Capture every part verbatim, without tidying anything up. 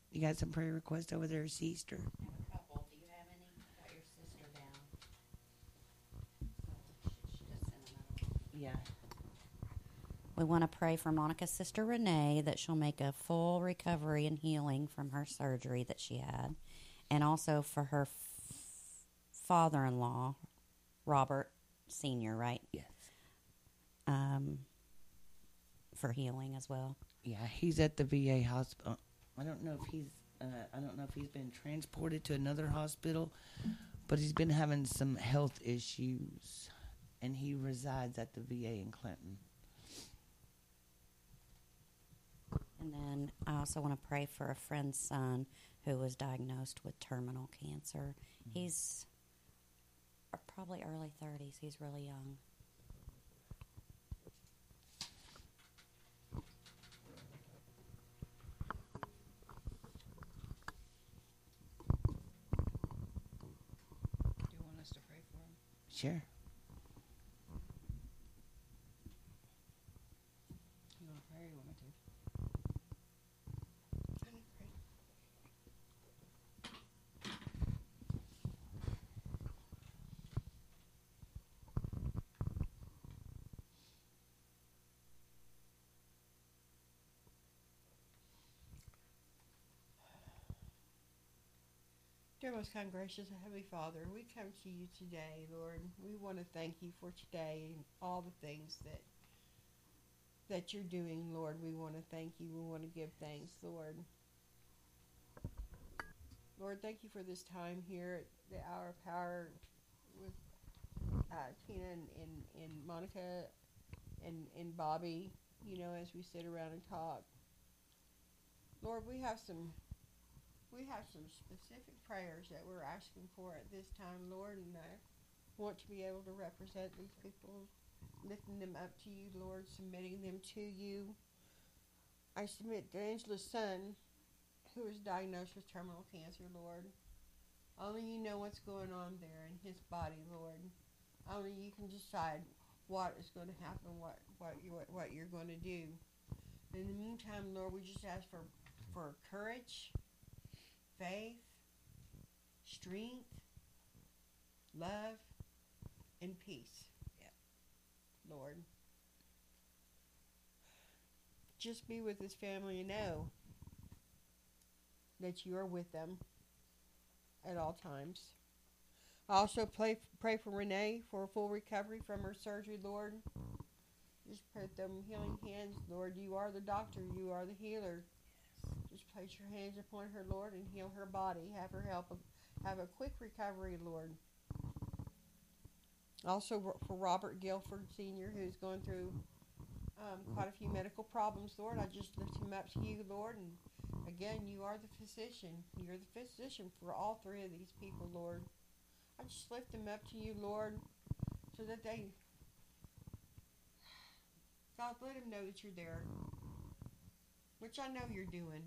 You got some prayer requests over there, sister? I have a couple. Do you have any? Got your sister down. She, she just sent another one. Yeah. We want to pray for Monica's sister Renee that she'll make a full recovery and healing from her surgery that she had, and also for her f- father-in-law, Robert Senior, right? Yes. Um, for healing as well. Yeah, he's at the V A hospital. I don't know if he's. Uh, I don't know if he's been transported to another hospital, but he's been having some health issues, and he resides at the V A in Clinton. And then I also want to pray for a friend's son who was diagnosed with terminal cancer. Mm-hmm. He's probably early thirties. He's really young. Do you want us to pray for him? Sure. You want to pray or you want me to? Dear most kind, gracious, and Heavenly Father, we come to you today, Lord. We want to thank you for today and all the things that that you're doing, Lord. We want to thank you. We want to give thanks, Lord. Lord, thank you for this time here at the Hour of Power with uh, Tina and, and, and Monica and, and Bobby, you know, as we sit around and talk. Lord, we have some... We have some specific prayers that we're asking for at this time, Lord, and I want to be able to represent these people, lifting them up to you, Lord, submitting them to you. I submit Angela's son, who is diagnosed with terminal cancer, Lord. Only you know what's going on there in his body, Lord. Only you can decide what is going to happen, what what you what, what you're going to do. In the meantime, Lord, we just ask for for courage, faith, strength, love, and peace. Yeah. Lord. Just be with this family and know that you are with them at all times. I also pray, pray for Renee for a full recovery from her surgery, Lord. Just put them healing hands, Lord. You are the doctor. You are the healer. Just place your hands upon her, Lord, and heal her body. Have her help, have a quick recovery, Lord. Also for Robert Guilford Senior, who's going through um, quite a few medical problems, Lord. I just lift him up to you, Lord. And again, you are the physician. You're the physician for all three of these people, Lord. I just lift them up to you, Lord, so that they, God, let them know that you're there, which I know you're doing,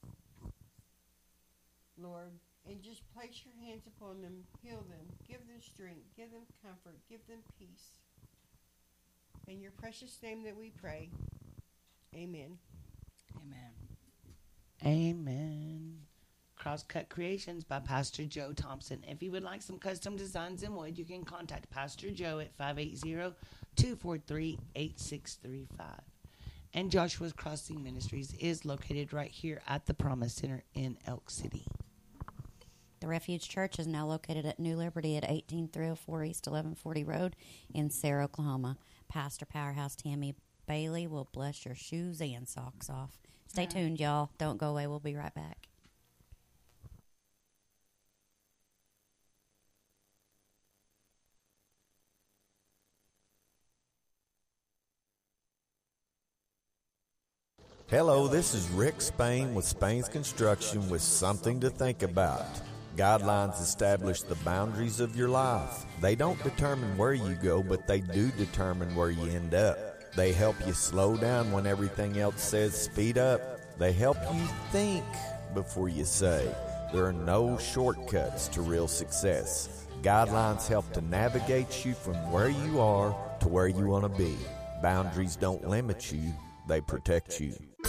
Lord. And just place your hands upon them, heal them, give them strength, give them comfort, give them peace. In your precious name that we pray, amen. Amen. Amen. Crosscut Creations by Pastor Joe Thompson. If you would like some custom designs in wood, you can contact Pastor Joe at five eight zero, two four three, eight six three five. And Joshua's Crossing Ministries is located right here at the Promise Center in Elk City. The Refuge Church is now located at New Liberty at eighteen three oh four East eleven forty Road in Sarah, Oklahoma. Pastor Powerhouse Tammy Bailey will bless your shoes and socks off. Stay Right. tuned, y'all. Don't go away. We'll be right back. Hello, this is Rick Spain with Spain's Construction with something to think about. Guidelines establish the boundaries of your life. They don't determine where you go, but they do determine where you end up. They help you slow down when everything else says speed up. They help you think before you say. There are no shortcuts to real success. Guidelines help to navigate you from where you are to where you want to be. Boundaries don't limit you, they protect you.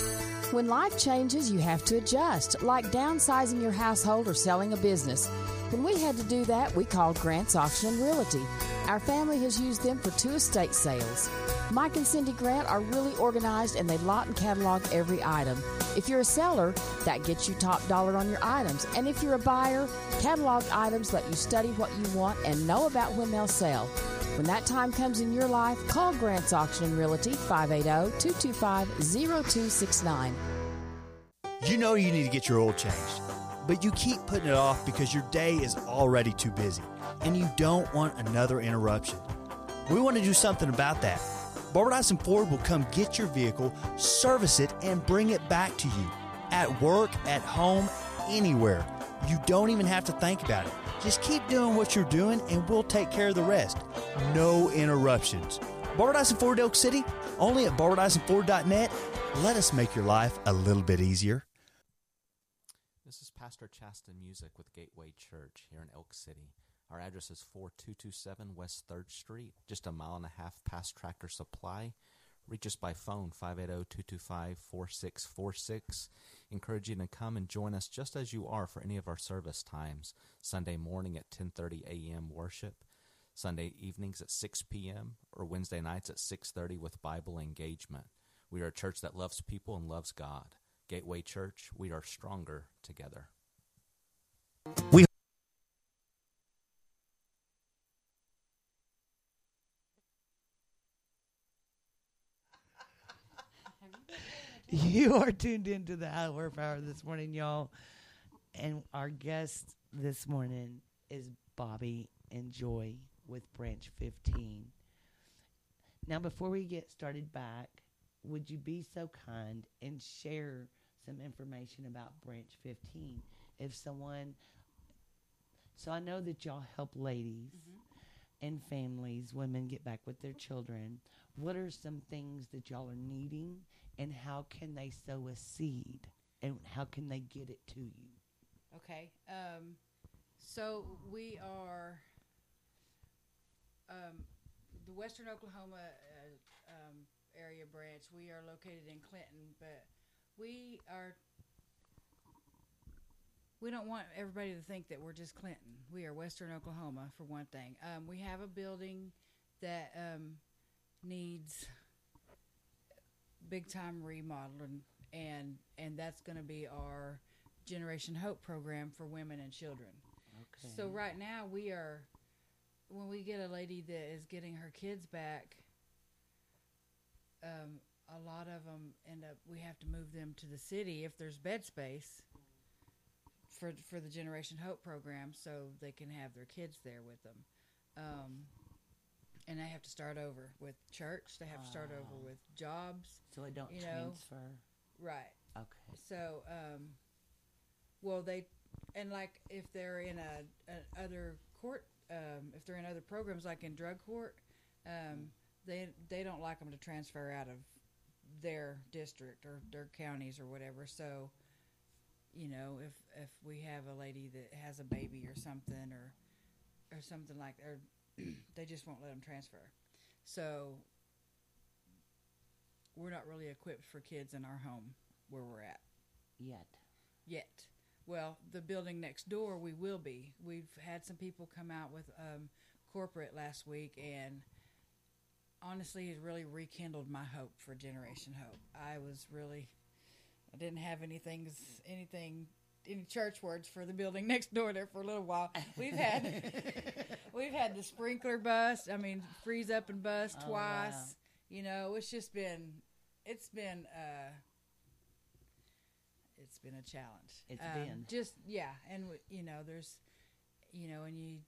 When life changes, you have to adjust, like downsizing your household or selling a business. When we had to do that, we called Grant's Auction and Realty. Our family has used them for two estate sales. Mike and Cindy Grant are really organized, and they lot and catalog every item. If you're a seller, that gets you top dollar on your items. And if you're a buyer, catalog items let you study what you want and know about when they'll sell. When that time comes in your life, call Grant's Auction and Realty, five eight zero, two two five, zero two six nine. You know you need to get your oil changed, but you keep putting it off because your day is already too busy, and you don't want another interruption. We want to do something about that. Barbara Dyson Ford will come get your vehicle, service it, and bring it back to you. At work, at home, anywhere. You don't even have to think about it. Just keep doing what you're doing, and we'll take care of the rest. No interruptions. Barbara Dyson Ford Elk City, only at barbara dyson ford dot net. Let us make your life a little bit easier. This is Pastor Chasten Music with Gateway Church here in Elk City. Our address is four two two seven West third Street, just a mile and a half past Tractor Supply. Reach us by phone, five eight zero, two two five, four six four six. Encourage you to come and join us just as you are for any of our service times. Sunday morning at ten thirty a.m. worship, Sunday evenings at six p.m., or Wednesday nights at six thirty with Bible engagement. We are a church that loves people and loves God. Gateway Church, we are stronger together. We You are tuned into the Hour of Power this morning, y'all. And our guest this morning is Bobby and Joy with Branch fifteen. Now, before we get started back, would you be so kind and share some information about Branch fifteen? If someone, so I know that y'all help ladies mm-hmm. and families, women get back with their children. What are some things that y'all are needing, and how can they sow a seed, and how can they get it to you? Okay. Um, so we are um, the Western Oklahoma uh, um, area branch. We are located in Clinton, but we are. We don't want everybody to think that we're just Clinton. We are Western Oklahoma, for one thing. Um, we have a building that um, needs big-time remodeling, and and that's going to be our Generation Hope program for women and children. Okay. So right now we are, when we get a lady that is getting her kids back, um, a lot of them end up, we have to move them to the city if there's bed space for for the Generation Hope program, so they can have their kids there with them. Um, and they have to start over with church. They have to start over with jobs. So it don't you transfer. Know. Right. Okay. So, um, well, they, and like if they're in a, a other court, um, if they're in other programs like in drug court, um, they they don't like them to transfer out of their district or their counties or whatever. So, you know, if if we have a lady that has a baby or something or or something like that, or they just won't let them transfer. So we're not really equipped for kids in our home where we're at. Yet. Yet. Well, the building next door, we will be. We've had some people come out with um, corporate last week, and honestly, it really rekindled my hope for Generation Hope. I was really, I didn't have anything, anything, any church words for the building next door there for a little while. We've had, we've had the sprinkler bust. I mean, freeze up and bust oh, twice. Wow. You know, it's just been, it's been, uh, it's been a challenge. It's um, been. Just, yeah. And, you know, there's, you know, and you,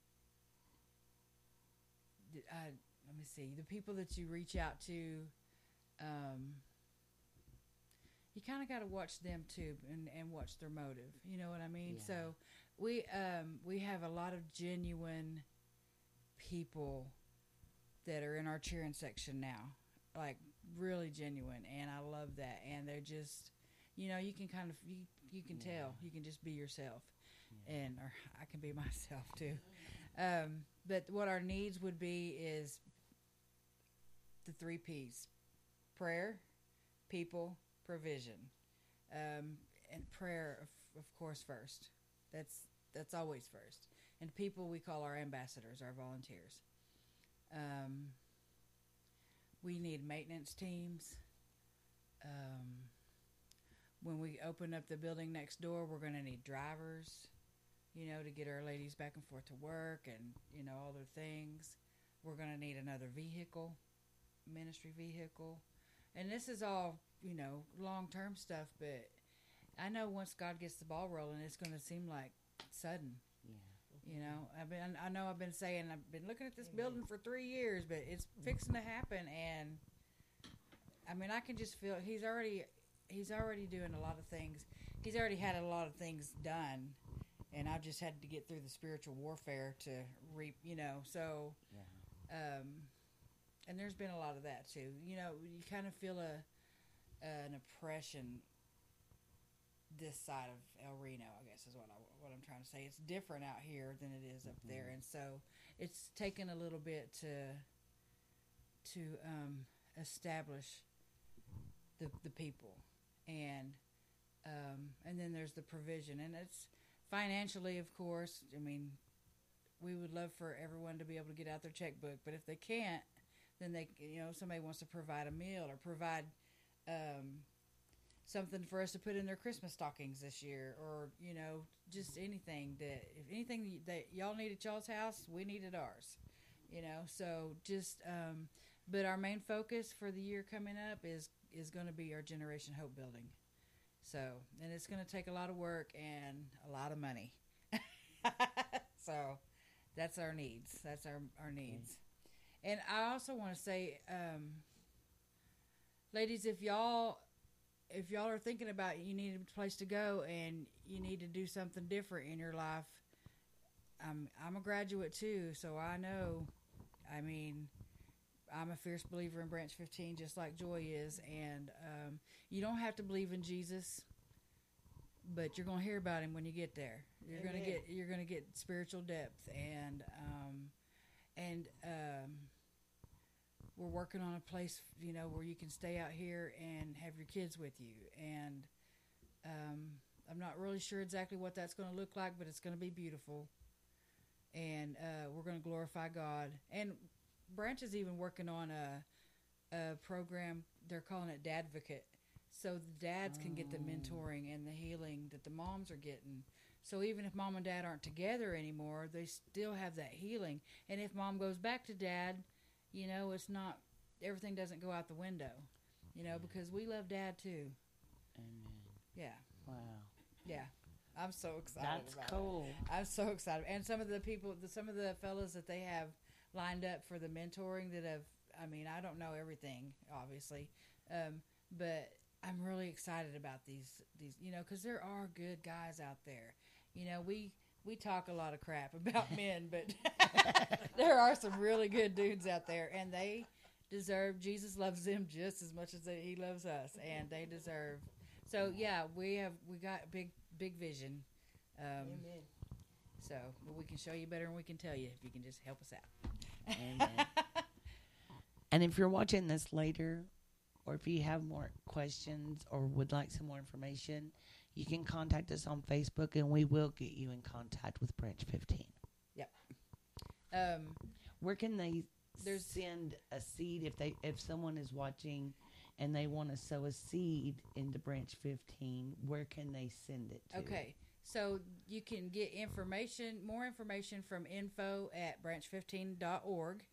uh, let me see, the people that you reach out to, um, you kind of got to watch them too, and, and watch their motive. You know what I mean? Yeah. So we um, we have a lot of genuine people that are in our cheering section now, like really genuine, and I love that. And they're just, you know, you can kind of you you can yeah. tell, you can just be yourself, yeah. and or I can be myself too. Um, but what our needs would be is the three P's: prayer, people, provision. um, and prayer, of, of course, first. That's that's always first. And people we call our ambassadors, our volunteers. Um, we need maintenance teams. Um, when we open up the building next door, we're going to need drivers, you know, to get our ladies back and forth to work and, you know, all their things. We're going to need another vehicle, ministry vehicle. And this is all, you know, long-term stuff, but I know once God gets the ball rolling, it's going to seem like sudden. Yeah. You know, I've been, I know I've been saying, I've been looking at this building for three years, but it's fixing to happen. And I mean, I can just feel he's already, he's already doing a lot of things. He's already had a lot of things done, and I've just had to get through the spiritual warfare to reap, you know, so, Yeah. um, and there's been a lot of that too. You know, you kind of feel a, an oppression this side of El Reno, I guess is what I what I'm trying to say. It's different out here than it is up mm-hmm. there, and so it's taken a little bit to to um, establish the the people, and um, and then there's the provision, and it's financially, of course. I mean, we would love for everyone to be able to get out their checkbook, but if they can't, then they, you know, somebody wants to provide a meal or provide um, something for us to put in their Christmas stockings this year, or, you know, just anything that, if anything that y'all need at y'all's house, we need at ours, you know, so just, um, but our main focus for the year coming up is, is going to be our Generation Hope building. So, and it's going to take a lot of work and a lot of money. So that's our needs. That's our, our needs. And I also want to say, um, ladies, if y'all, if y'all are thinking about you need a place to go and you need to do something different in your life, I'm I'm a graduate too, so I know. I mean, I'm a fierce believer in Branch fifteen, just like Joy is, and um, you don't have to believe in Jesus, but you're gonna hear about him when you get there. You're Amen. gonna get you're gonna get spiritual depth, and um, and um, we're working on a place, you know, where you can stay out here and have your kids with you. And um, I'm not really sure exactly what that's going to look like, but it's going to be beautiful. And uh, we're going to glorify God. And Branch is even working on a, a program. They're calling it Dadvocate. So the dads can get the mentoring and the healing that the moms are getting. So even if mom and dad aren't together anymore, they still have that healing. And if mom goes back to dad, you know, it's not, everything doesn't go out the window, you know, because we love dad too. Amen. Yeah. Wow. Yeah. I'm so excited That's about cool. it. I'm so excited. And some of the people, the, some of the fellas that they have lined up for the mentoring that have, I mean, I don't know everything, obviously, um, but I'm really excited about these, these, you know, because there are good guys out there. You know, we, we talk a lot of crap about men, but there are some really good dudes out there, and they deserve, Jesus loves them just as much as they, he loves us, and they deserve. So yeah, we have, we got big, big vision. Um, Amen. So, but we can show you better than we can tell you if you can just help us out. Amen. And if you're watching this later, or if you have more questions or would like some more information, you can contact us on Facebook, and we will get you in contact with Branch fifteen. Yep. Um, Where can they There's- send a seed if they if someone is watching and they want to sow a seed into Branch fifteen? Where can they send it to? okay. So you can get information, more information from info at branch fifteen dot org.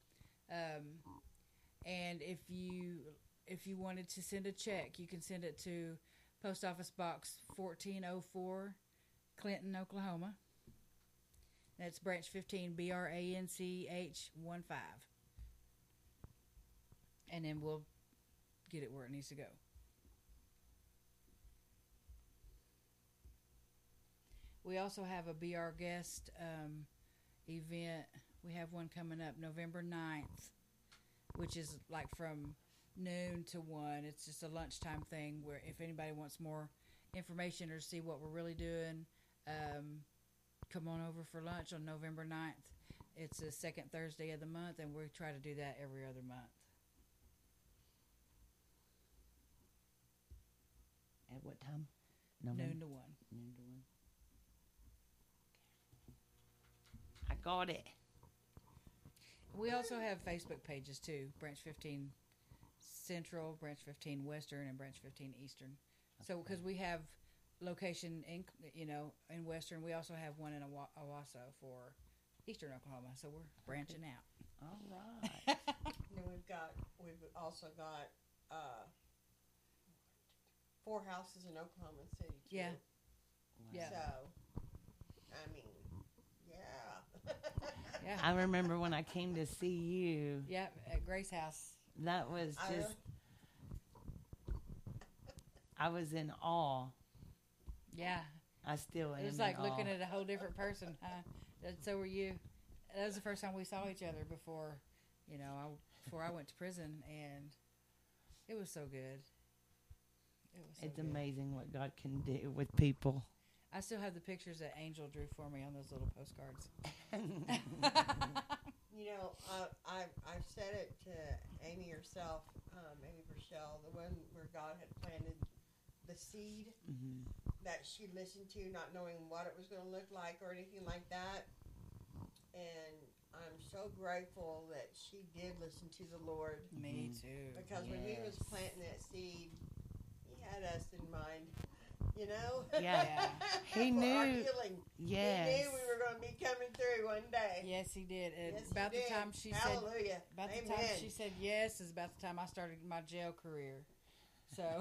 Um, and if you if you wanted to send a check, you can send it to Post Office Box fourteen oh four, Clinton, Oklahoma. That's Branch fifteen, B R A N C H one five. And then we'll get it where it needs to go. We also have a Be Our Guest um, event. We have one coming up November ninth, which is like from noon to one. It's just a lunchtime thing where if anybody wants more information or see what we're really doing, um, come on over for lunch on November ninth. It's the second Thursday of the month, and we try to do that every other month. At what time? November. Noon to one. Noon to one. I got it. We also have Facebook pages too. Branch fifteen Central, Branch fifteen Western, and Branch fifteen Eastern. So because we have location in you know in Western, we also have one in Awa- Owasso for Eastern Oklahoma. So we're branching out. All right. And then we've got we've also got uh, four houses in Oklahoma City too. Yeah. Yeah. So, I mean, yeah. Yeah. I remember when I came to see you. Yeah, at Grace House. That was I just. I was in awe. Yeah. I still am. It was in like awe. looking at a whole different person, huh? That, so were you. That was the first time we saw each other before, you know, I, before I went to prison, and it was so good. It was so It's good. amazing what God can do with people. I still have the pictures that Angel drew for me on those little postcards. You know, uh, I I've said it to Amy herself, um, Amy Rochelle, the one where God had planted the seed Mm-hmm. that she listened to, not knowing what it was going to look like or anything like that. And I'm so grateful that she did listen to the Lord, Me Mhm. too. because when he was Yes. planting that seed, he had us in mind. You know, Yeah. He For our knew- healing. Yes. He knew we were going to be coming through one day. Yes, he did. And Yes, he about the did. time she said, Hallelujah. about the Amen. time she said yes is about the time I started my jail career. So,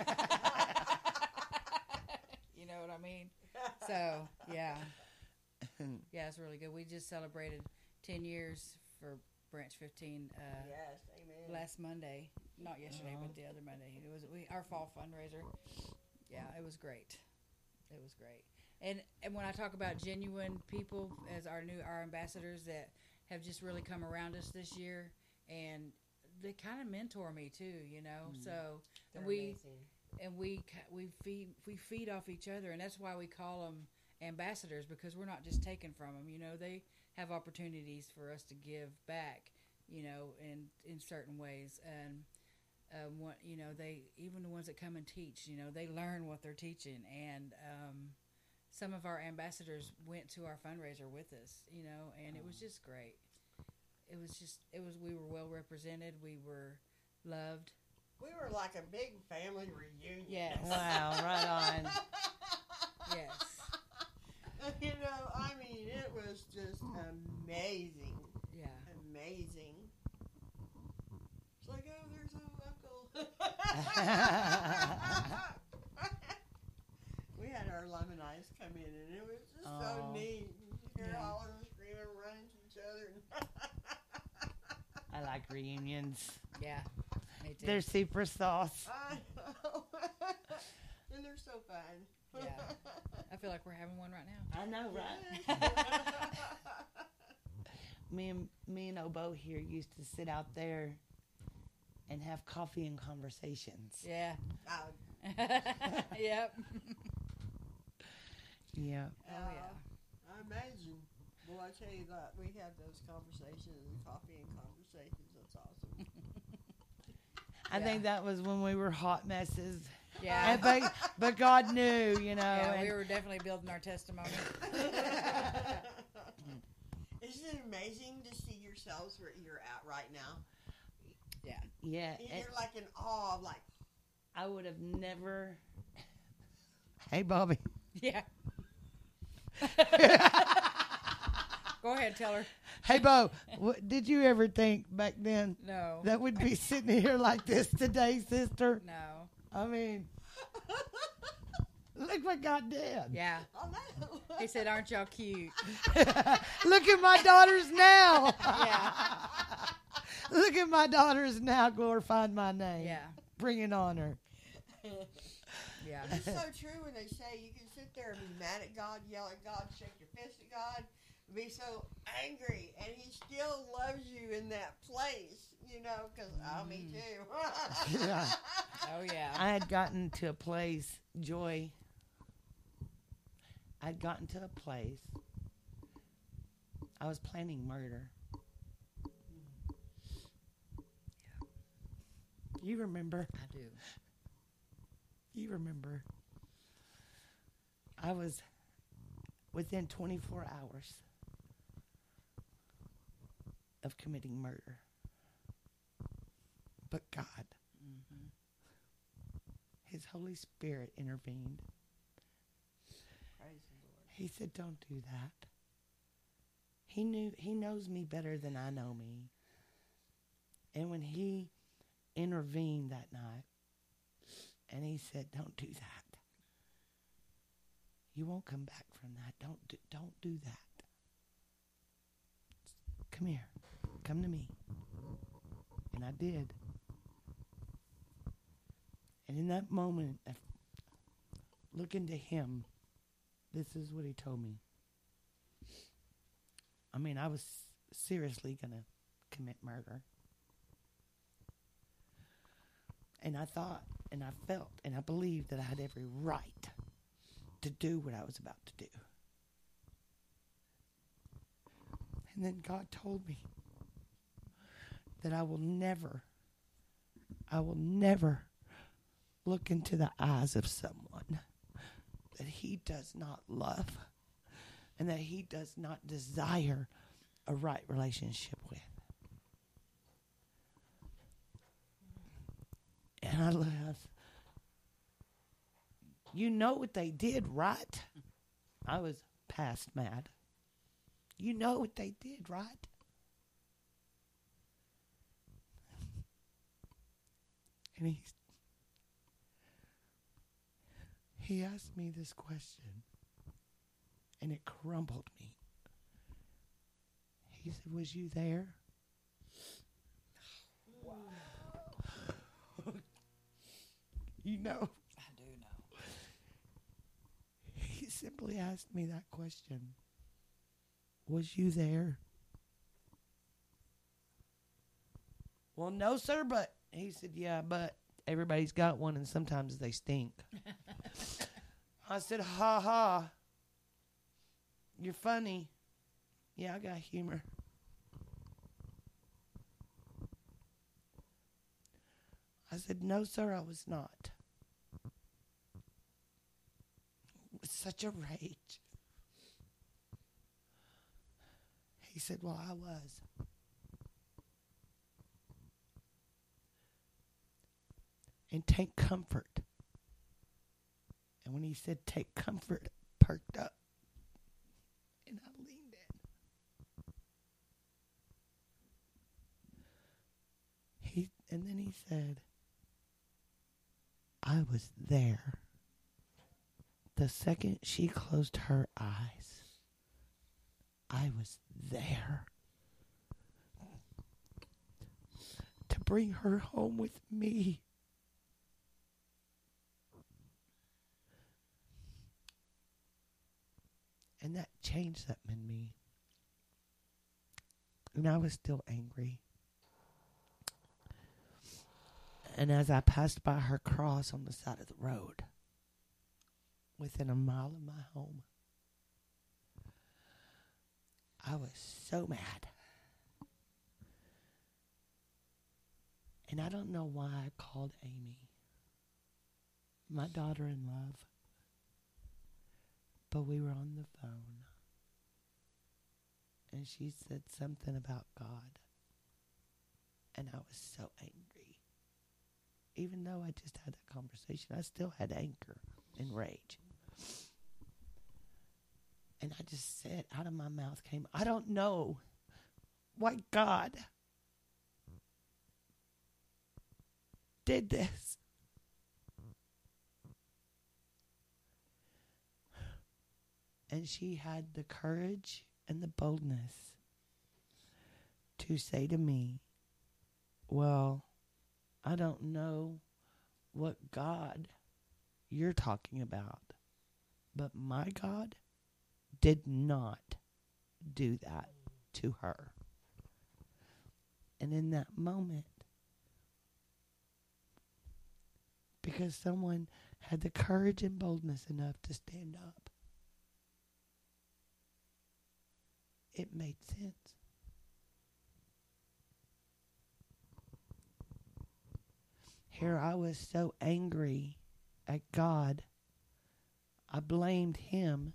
you know what I mean? So, yeah. Yeah, it's really good. We just celebrated ten years for Branch fifteen uh, Yes, amen. last Monday. Not yesterday, but the other Monday. It was we, our fall fundraiser. Yeah, it was great. It was great. And and when I talk about genuine people as our new our ambassadors that have just really come around us this year, and they kind of mentor me too, you know. Mm. So They're and we amazing. and we ca- we feed we feed off each other, and that's why we call them ambassadors, because we're not just taking from them. You know, they have opportunities for us to give back, you know, in in certain ways. And um, what you know, they even the ones that come and teach, you know, they learn what they're teaching. And um, some of our ambassadors went to our fundraiser with us, you know, and it was just great. It was just it was we were well represented. We were loved. We were like a big family reunion. Yes. Wow, right on. Yes. You know, I mean, it was just amazing. Yeah. Amazing. It's like, oh, there's an uncle. We had our Lemonites come in, and it was just so Oh. neat. You hear Yeah. all of them screaming, running to each other. I like reunions. Yeah. Me too. They're super sauce. I know. And they're so fun. Yeah. I feel like we're having one right now. I know, right? me and me and Obo here used to sit out there and have coffee and conversations. Yeah. Oh, Yep. Yeah. Oh, yeah. I imagine. Well, I tell you that we have those conversations and coffee and conversations. That's awesome. I Yeah. think that was when we were hot messes. Yeah. And but, but God knew, you know. Yeah, and we were definitely building our testimony. Isn't it amazing to see yourselves where you're at right now? Yeah. yeah, And and you're like in awe of like, I would have never. Hey, Bobby. Yeah. Go ahead, tell her. Hey, Bo. What, did you ever think back then No. that we'd be sitting here like this today, sister? No. I mean, look what God did. Yeah. oh no. He said, "Aren't y'all cute?" Look at my daughters now. Yeah. Look at my daughters now glorifying my name. Yeah. Bringing honor. Yeah. It's so true when they say you can sit there and be mad at God, yell at God, shake your fist at God, be so angry, and He still loves you in that place, you know, because, oh, me too. Yeah. Oh yeah. I had gotten to a place, Joy. I'd gotten to a place. I was planning murder. You remember? I do. You remember. I was within twenty-four hours of committing murder. But God, Mm-hmm. His Holy Spirit intervened. Praise the Lord. He said, don't do that. He knew, he knows me better than I know me. And when he intervened that night, and he said, don't do that. You won't come back from that. Don't do, don't do that. Come here. Come to me. And I did. And in that moment of looking to him, this is what he told me. I mean, I was seriously going to commit murder. And I thought, and I felt, and I believed that I had every right to do what I was about to do. And then God told me that I will never, I will never look into the eyes of someone that he does not love and that he does not desire a right relationship with. And I laughed. You know what they did, right? I was past mad. You know what they did, right? And he, he asked me this question, and it crumbled me. He said, was you there? Wow. You know. I do know. He simply asked me that question. Was you there? Well, no, sir, but he said, yeah, but everybody's got one and sometimes they stink. I said, ha ha. You're funny. Yeah, I got humor. I said, no, sir, I was not. With such a rage. He said, well, I was. And take comfort. And when he said take comfort, I perked up. And I leaned in. He and then he said, I was there. The second she closed her eyes, I was there to bring her home with me. And that changed something in me. And I was still angry. And as I passed by her cross on the side of the road, within a mile of my home, I was so mad. And I don't know why I called Amy, my daughter-in-law, but we were on the phone. And she said something about God. And I was so angry. Even though I just had that conversation, I still had anger and rage. And I just said, out of my mouth came, I don't know why God did this. And she had the courage and the boldness to say to me, well, I don't know what God you're talking about, but my God did not do that to her. And in that moment, because someone had the courage and boldness enough to stand up, it made sense. Here I was so angry at God. I blamed him.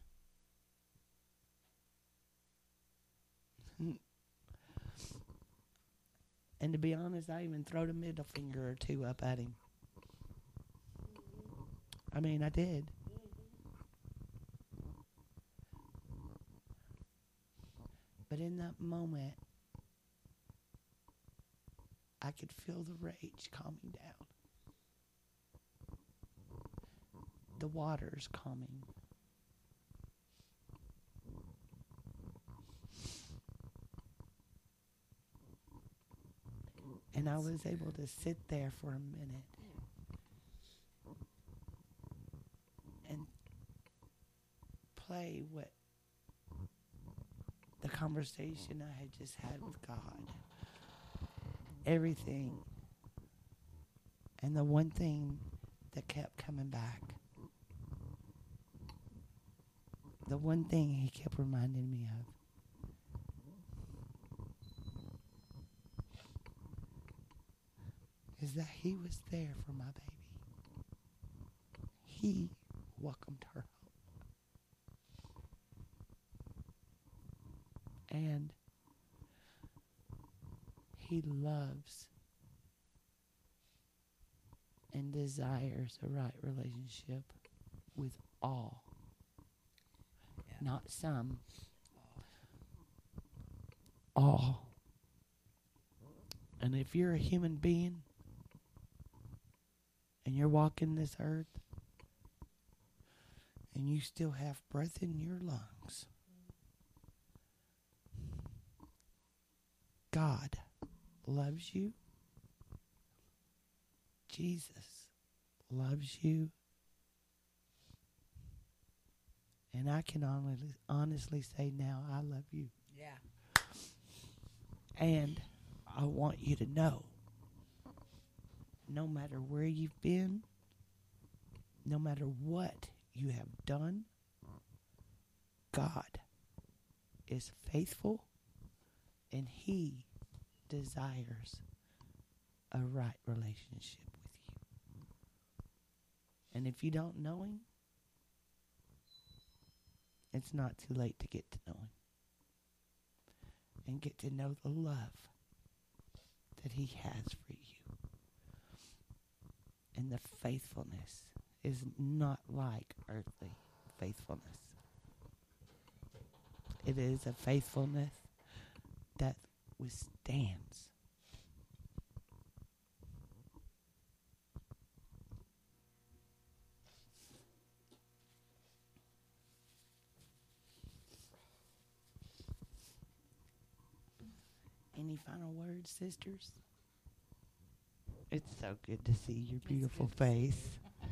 And to be honest, I even throwed a middle finger or two up at him. I mean, I did. But in that moment, I could feel the rage calming down. The water's calming. And I was able to sit there for a minute and play what the conversation I had just had with God. Everything. And the one thing that kept coming back. The one thing he kept reminding me of. Is that he was there for my baby. He welcomed her home. And he loves and desires a right relationship with all. Yeah. Not some. All. And if you're a human being and you're walking this earth and you still have breath in your lungs, God loves you. Jesus loves you. And I can honestly, honestly say now, I love you. Yeah. And I want you to know, no matter where you've been, no matter what you have done, God is faithful and he desires a right relationship with you. And if you don't know him, it's not too late to get to know him and get to know the love that he has for you. And the faithfulness is not like earthly faithfulness. It is a faithfulness that withstands. Any final words, sisters? It's so good to see your beautiful face.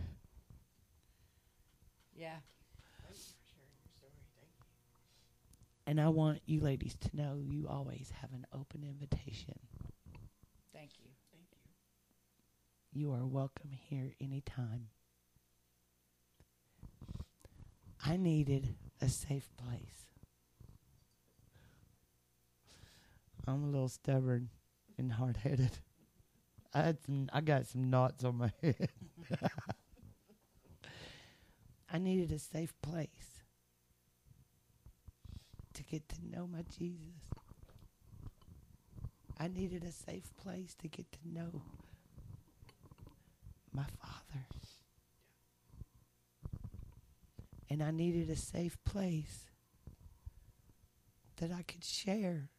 Yeah. And I want you ladies to know you always have an open invitation. Thank you. Thank you. You are welcome here anytime. I needed a safe place. I'm a little stubborn and hard-headed. I had some. I got some knots on my head. I needed a safe place to get to know my Jesus. I needed a safe place to get to know my Father. And I needed a safe place that I could share.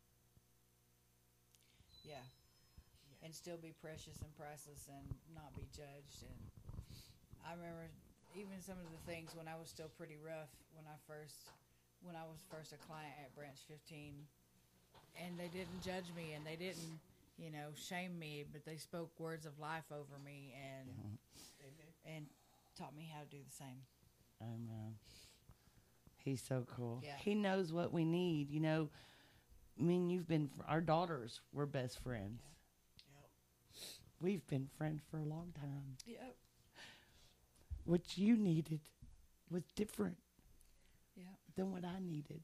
Yeah. And still be precious and priceless and not be judged. And I remember even some of the things when I was still pretty rough, when I first, when I was first a client at Branch fifteen, and they didn't judge me and they didn't, you know, shame me, but they spoke words of life over me and mm-hmm. and taught me how to do the same. Amen. He's so cool. Yeah. He knows what we need. You know, I mean, you've been, our daughters were best friends. Yep. We've been friends for a long time. Yep. What you needed was different yep. than what I needed.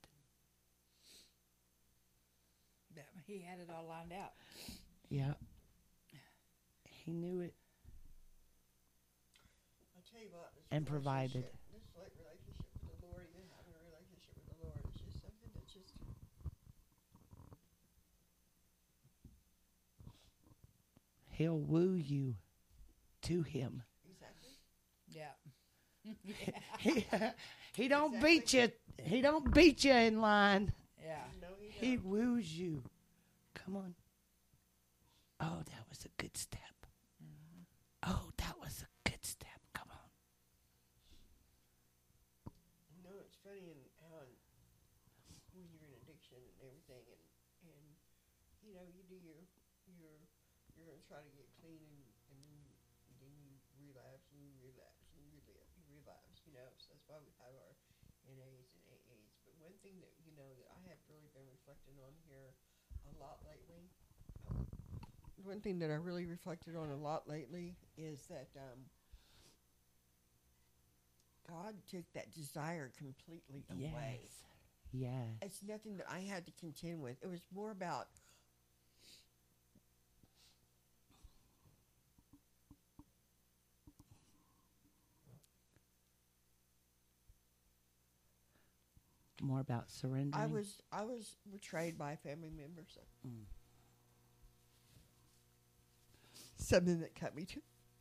That, he had it all lined out. Yeah. He knew it. I'll tell you what, this and provided. relationship- This like relationship with the Lord, even having a relationship with the Lord, is just something that just He'll woo you to him. exactly. Yeah. He, he don't beat you. He don't beat you in line. Yeah. No, he He don't. woos you. Come on. Oh, that was a good step. Oh, that was a good step. Come on. No, it's funny and how when you're in addiction and everything, and and you know you do your your you're gonna try to get clean, and and then then you relapse and you relapse and you relapse, you relapse. You know, so that's why we have our N As and A As. But one thing that you know that I have really been reflecting on here a lot lately. One thing that I really reflected on a lot lately is that um, God took that desire completely away. Yes. Yes. It's nothing that I had to contend with. It was more about More about surrendering. I was I was betrayed by a family member. So. Mm. Something that cut me to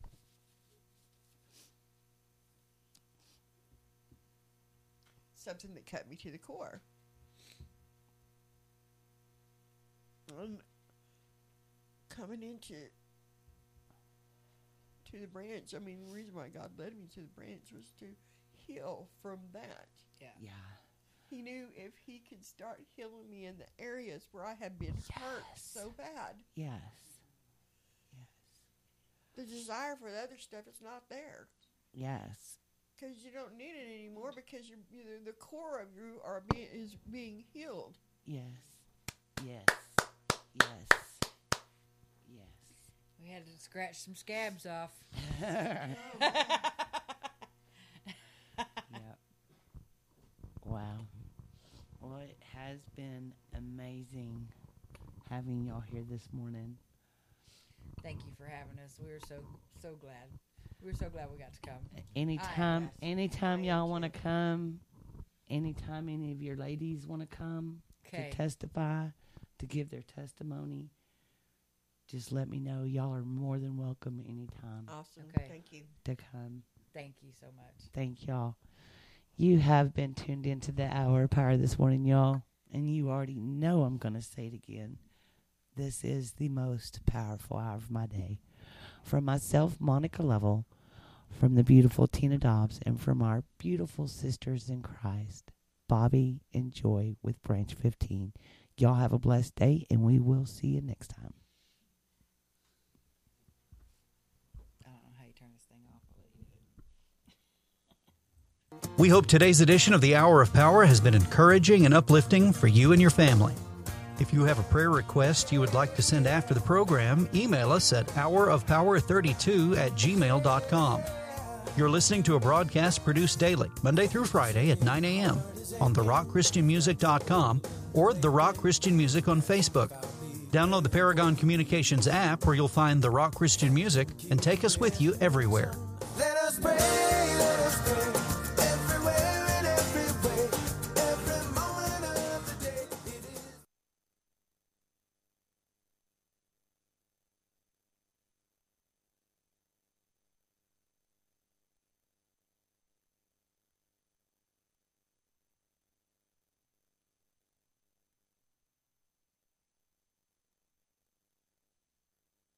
something that cut me to the core. I'm coming into to the branch. I mean, the reason why God led me to the branch was to heal from that. Yeah. Yeah. He knew if he could start healing me in the areas where I had been hurt Yes. so bad, Yes. Yes. the desire for the other stuff is not there. Yes. Because you don't need it anymore because you're, you're the core of you are being is being healed. Yes. Yes. Yes. Yes. We had to scratch some scabs off. Yep. Wow. Well, it has been amazing having y'all here this morning. Thank you for having us. We were so so glad. We were so glad we got to come. Anytime, yes. anytime I am y'all want to too. come, anytime any of your ladies want to come Okay. to testify, to give their testimony, just let me know. Y'all are more than welcome anytime Awesome. Okay. Thank you. to come. Thank you so much. Thank y'all. You have been tuned into the Hour of Power this morning, y'all. And you already know I'm going to say it again. This is the most powerful hour of my day. From myself, Monica Lovell, from the beautiful Tina Dobbs, and from our beautiful sisters in Christ, Bobby and Joy with Branch fifteen. Y'all have a blessed day, and we will see you next time. I don't know how you turn this thing off. I'll let you do it. We hope today's edition of the Hour of Power has been encouraging and uplifting for you and your family. If you have a prayer request you would like to send after the program, email us at hour of power thirty-two at gmail dot com. You're listening to a broadcast produced daily, Monday through Friday at nine a.m. on the rock christian music dot com or The Rock Christian Music on Facebook. Download the Paragon Communications app where you'll find The Rock Christian Music and take us with you everywhere.